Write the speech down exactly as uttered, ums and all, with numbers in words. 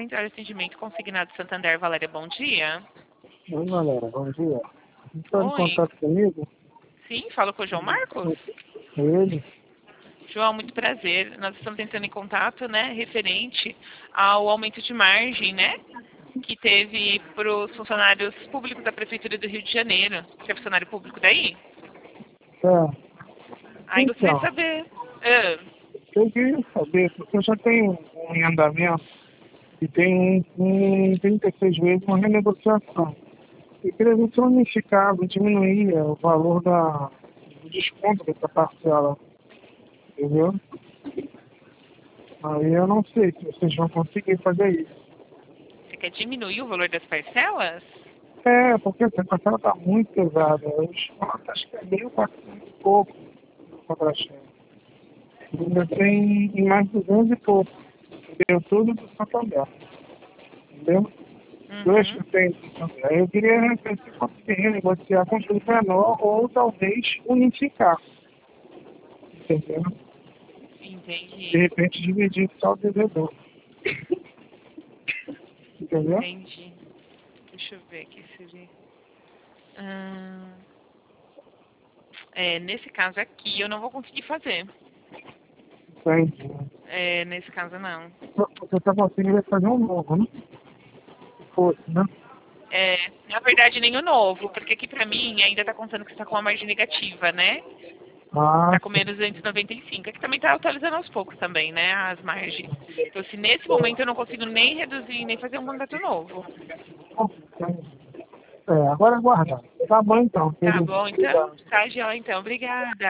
Central de Atendimento Consignado Santander. Valéria, bom dia. Oi, galera, bom dia. Está em Oi. contato comigo? Sim, falo com o João Marcos? Ele? João, muito prazer. Nós estamos entrando em contato, né, referente ao aumento de margem, né, que teve para os funcionários públicos da Prefeitura do Rio de Janeiro. Você é funcionário público daí? É. Aí gostaria Então, de saber. Ah, eu queria saber, porque eu já tenho um em andamento e tem em trinta e seis meses uma renegociação. Eu queria ver se eu unificava, diminuía o valor da, do desconto dessa parcela, entendeu? Aí eu não sei se vocês vão conseguir fazer isso. você quer diminuir o valor das parcelas? É, porque essa parcela está muito pesada. Eu acho que é mil quatrocentos e pouco contra-cheque. Ainda tem em mais de duzentos e pouco. Deu tudo do Santander. Entendeu? Dois Uhum, que tem do Santander. Eu queria ver se conseguiria negociar com tudo menor ou talvez unificar. Entendeu? De entendi, repente dividir só o devedor. Entendeu? entendi. Deixa eu ver aqui se ele... Ah, é, nesse caso aqui eu não vou conseguir fazer. Entendi. É, nesse caso não. Você só conseguiria fazer um novo, né? Se fosse, né? É, na verdade, nem o novo, porque aqui pra mim ainda tá contando que você tá com uma margem negativa, né? Ah, Tá com menos duzentos e noventa e cinco. Aqui também tá atualizando aos poucos também, né? As margens. Então, se nesse momento eu não consigo nem reduzir, nem fazer um contrato novo. é, agora aguardar. Tá bom então, Tá querido. bom, então? Obrigado. Tá, Jó, então. Obrigada.